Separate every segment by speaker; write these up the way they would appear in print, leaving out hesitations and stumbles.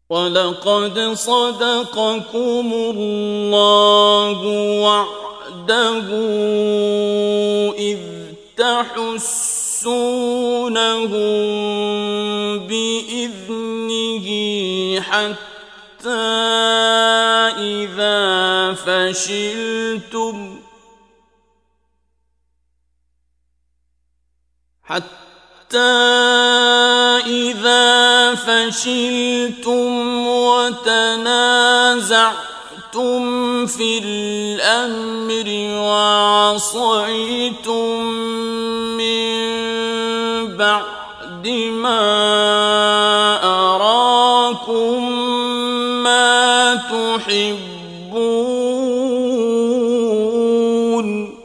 Speaker 1: وَلَقَدْ صَدَقَكُمُ اللَّهُ وَعْدَهُ إِذْ تَحُسُّونَهُم بِإِذْنِهِ حَتَّى إِذَا فَشِلْتُمْ وَتَنَازَعْتُمْ فِي الْأَمْرِ وَعَصَيْتُم مِّن بَعْدِ مَا أَرَاكُم مَّا تُحِبُّونَ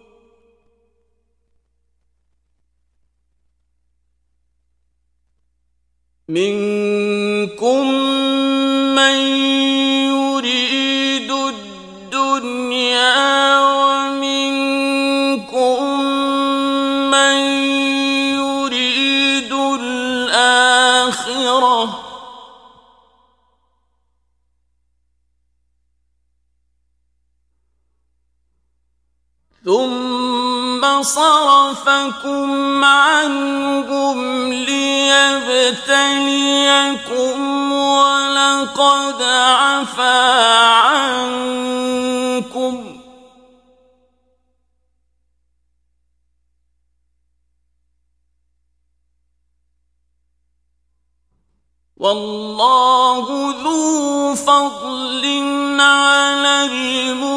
Speaker 1: مِنكُم مَّن يُرِيدُ الدُّنْيَا وَمِنكُم مَّن يُرِيدُ الْآخِرَةَ ۚ ثُمَّ صَرَفَكُمْ عَنْهُمْ لِيَبْتَلِيَكُمْ وَلَقَدْ عَفَا عَنكُمْ ۗ وَاللَّهُ ذُو فَضْلٍ عَلَى الْمُؤْمِنِينَ